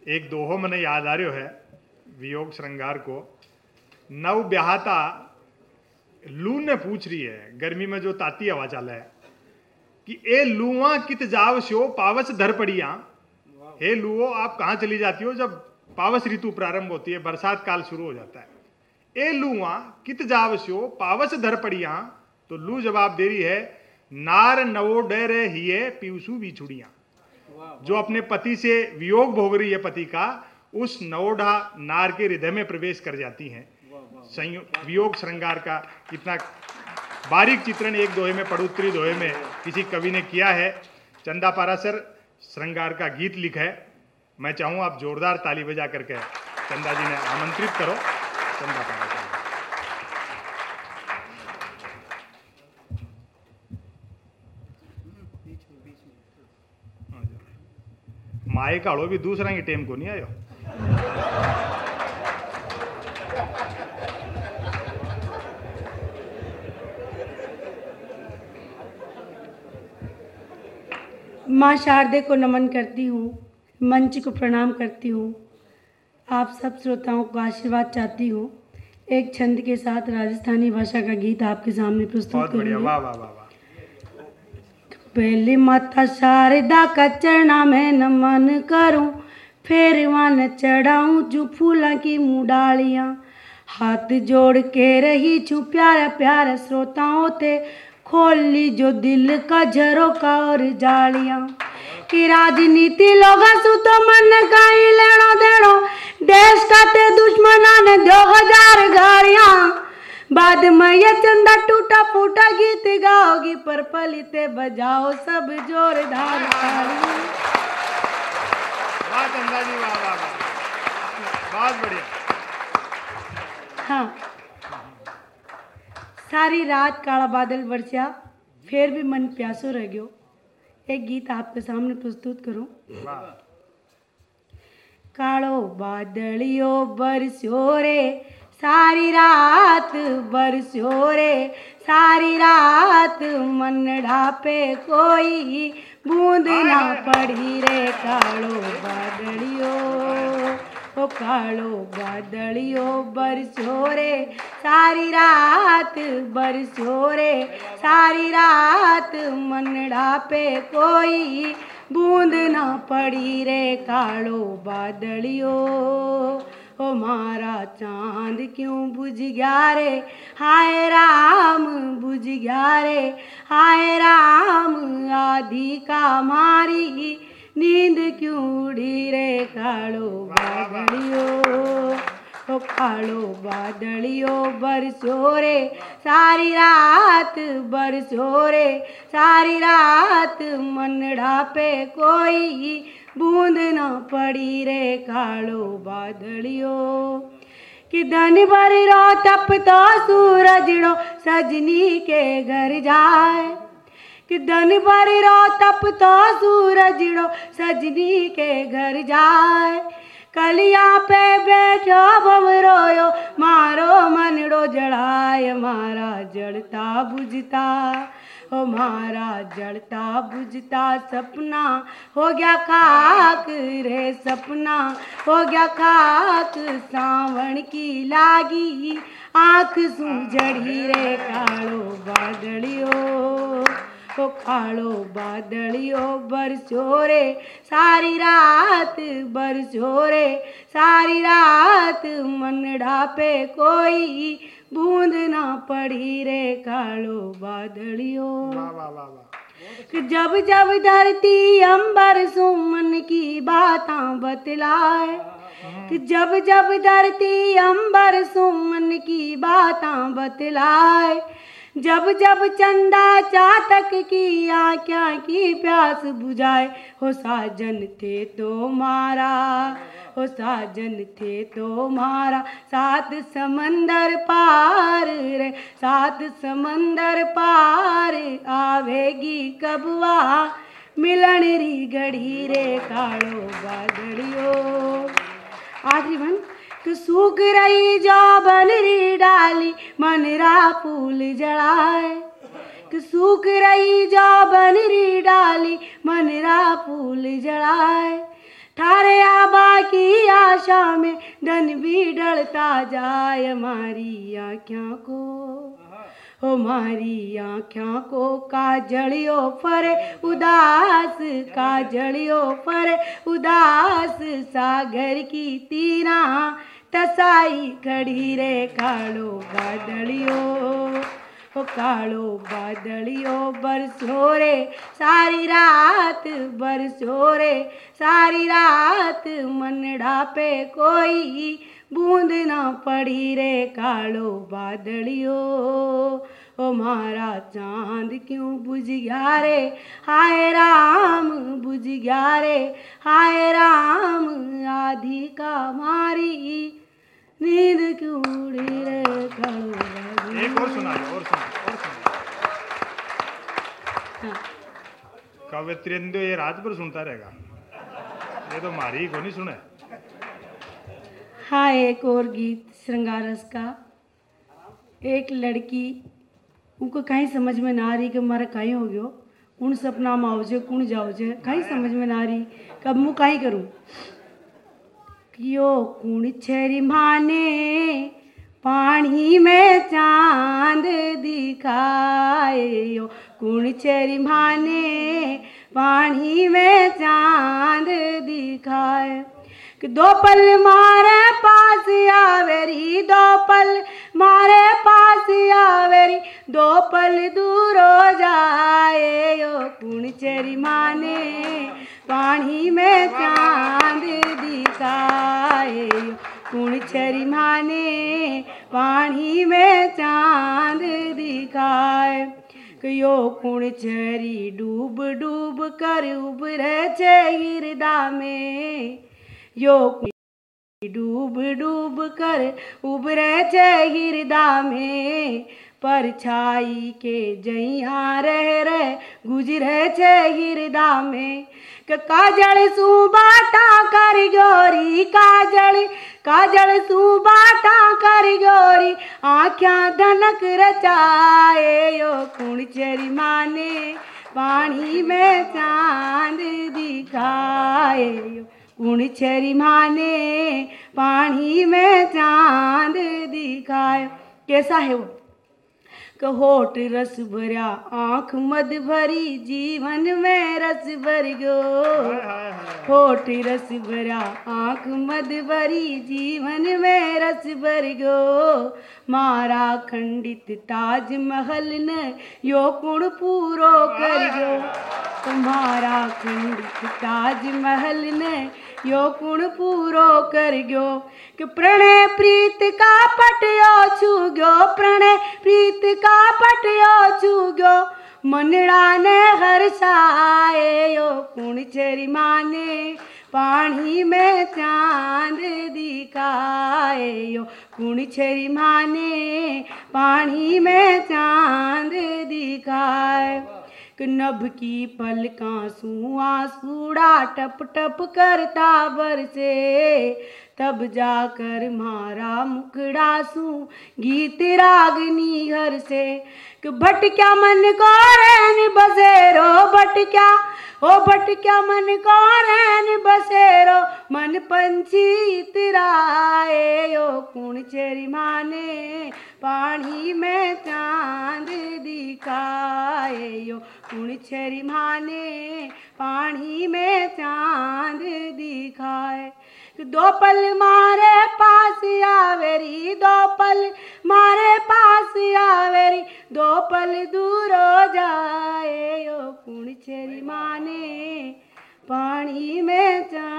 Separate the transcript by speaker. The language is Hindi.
Speaker 1: एक दोहो मने याद आ रह्यो है वियोग श्रृंगार को। नव ब्याहता लू ने पूछ रही है गर्मी में जो ताती हवा चाले है कि ए लुआ कित जाव स्यो पावस धर पड़िया। हे लुओ आप कहाँ चली जाती हो जब पावस ऋतु प्रारंभ होती है, बरसात काल शुरू हो जाता है। ए लुआ कित जाव स्यो पावस धर पड़िया। तो लू जवाब दे रही है नार नवो डरे हिये पीवसु बिछुड़िया। जो अपने पति से वियोग भोग रही है पति का, उस नवोढ़ा नार के हृदय में प्रवेश कर जाती हैं। वियोग श्रृंगार का इतना बारीक चित्रण एक दोहे में, पड़ोत्तरी दोहे में किसी कवि ने किया है। चंदा पाराशर श्रृंगार का गीत लिखा है। मैं चाहूँ आप जोरदार ताली बजा करके चंदा जी ने आमंत्रित करो। चंदा पाराशर माए काड़ो भी दूसरा की टेम को नहीं आयो।
Speaker 2: माँ शारदे को नमन करती हूँ, मंच को प्रणाम करती हूँ, आप सब श्रोताओं को आशीर्वाद चाहती हूँ। एक छंद के साथ राजस्थानी भाषा का गीत आपके सामने प्रस्तुत करूँगी।
Speaker 1: वाह वाह वाह।
Speaker 2: पहले माता शारदा का चरणा में नमन करूं, फिर वन चढ़ाऊं जो फूलों की मुंडालियां। हाथ जोड़ के रही छू प्यारा प्यारा श्रोताओं थे, खोल ली जो दिल का झरोका और जालियां। कि राजनीति लोगा सु तो मन का ही लेनो देनो, देश का ते दुश्मना ने 2000 गाड़ियां। बाद में ये चंदा टूटा फूटा गीत गाओगी, पर पलिते बजाओ सब जोरदार ताली।
Speaker 1: वाह चंदा जी वाह वाह वाह, बहुत बढ़िया।
Speaker 2: हाँ, सारी रात काला बादल बरसा, फिर भी मन प्यासो रह गयो। एक गीत आपके सामने प्रस्तुत करूं। कालो बादलियो बरस्यो रे, सारी रात बरस्यो रे, सारी रात मनड़ा पे कोई बूंद ना पड़ी रे। कालो बादलियो ओ कालो बादलियो बरस्यो रे, सारी रात बरस्यो रे, सारी रात मनड़ा पे कोई बूंद ना पड़ी रे। कालो बादलियो ओ मारा चांद क्यों बुझ गया रे, हाय राम बुझ गया रे, हाय राम आधी का मारी नींद क्यों उड़ी रे। कालो बादलियो ओ कालो बादलियो बरसो रे, सारी रात बरसो रे, सारी रात मनड़ा पे कोई बूंद ना पड़ी रे। कालो बादलियो कि धन भर रो तप तो सूरजड़ो सजनी के घर जाए। कि धन भर रो तप तो सूरजड़ो सजनी के घर जाए। कलिया पे बैठो भंवरोयो, मारो मनड़ो जड़ाए। मारा जड़ता बुझता ओ मारा जड़ता बुझता सपना हो गया खाक रे, सपना हो गया खाक। सावन की लागी आँख सूजड़ी रे। कालो बादलियो ओ कालो बादलियो बरसो रे, सारी रात बरसो रे, सारी रात मनड़ा पे कोई बूंद ना पड़ी रे। कालो बादलियो जब जब धरती अंबर सुमन की बातां बतलाए। कि जब जब धरती अंबर सुमन की बातां बतलाए। जब जब चंदा चातक की आँखों की प्यास बुझाए। हो साजन थे तो मारा, हो साजन थे तो मारा, सात समंदर पार रे, सात समंदर पार आवेगी कबवा मिलन री घड़ी रे। कालो बादलियो आखिरी वन कि सूख रही जो बनरी डाली मनरा फूल जड़ाए। कि सूख रही जो बनरी डाली मनरा फूल जड़ाए। ठारे आबा की आशा में धन भी ढलता जाए हमारी आँखों को, हो मारी आँखों को काजलियो फरे उदास, काजलियो फरे उदास सागर की तीरा तसाई खड़ी रे कालो बादलियो, हो कालो बादलियो बरसो रे सारी रात, बरसो रे सारी रात मनड़ा पे कोई बूंद ना पड़ी रे कालो बादलियो, ओ मारा चांद क्यों बुझ गया रे हाय राम, बुझ गया रे हाय राम आधी का मारी नींद क्यों उड़ी रे कालो बादलियो।
Speaker 1: एक और सुनाइए, और सुनाइए।
Speaker 2: हाँ।
Speaker 1: कवित्रेंद्र ये रात भर सुनता रहेगा, ये तो मारी को नहीं सुने।
Speaker 2: हाँ, एक और गीत श्रृंगार रस का। एक लड़की उनको कहीं समझ में ना आ रही कि मारा कहीं हो गयो, कौन सपना में आओ कौन जाओ जे, कहीं समझ में ना आ रही कब मुँह कहीं करूँ। यो कौन छेरी माने पानी में चांद दिखाए, यो कौन छेरी माने पानी में चांद दिखाए, कि दो पल मारे पास आवेरी, दो पल मारे पास आवेरी, दो पल दूर हो जाए, यो कौन छेरी माने पानी में चांद दिखाए, यो कौन छेरी माने पानी में चांद दिखाए, यो कौन छेरी डूब डूब कर उभरे छे हृदय में, यो डूब डूब कर उभरे छे हृदय में, परछाई के जइया रह रहे गुजरे छे हृदय में, काजल सू बाटा कर गोरी, काजल काजल सू बाटा कर गोरी, आँख्या धनक रचाए, यो कौन छेरी माने पानी में चांद दिखाए, यो कौन छेरी माने पानी में चांद दिखाए। कैसा है वो, होठ रस भरा आँख मद भरी जीवन में रस भर गयो, होठ रस भरा आँख मद भरी जीवन में रस भर गयो, मारा खंडित ताजमहल ने यो कुण पूरो कर गयो, तुम्हारा खंडित ताजमहल ने यो कुण पूरो कर गयो, कि प्रणय प्रीत का पटियो छू गयो, प्रणय प्रीत का पटियो छू गयो, मनड़ा ने हर्षाए, यो कौन छेरी माने पानी में चांद दिखाए, यो कौन छेरी माने पानी में चांद दिखाए, नभ की पलकां सू आंसूड़ा टप टप करता बरसे, तब जाकर मारा मुखड़ा सू गीत रागनी हर से, कि भटक्या मन को रैन बसेरो, भटक्या ओ भटक्या मन को रैन बसेरो, मन पंछी इतराए, यो कौन छेरी माने पानी में चांद दिखाए, यो कौन छेरी माने पानी में चांद दिखाए, दो पल मारे पास आवेरी, दो पल मारे पास आवेरी, दो पल दूर हो जाए, यो कौन छेरी माने पानी में चांद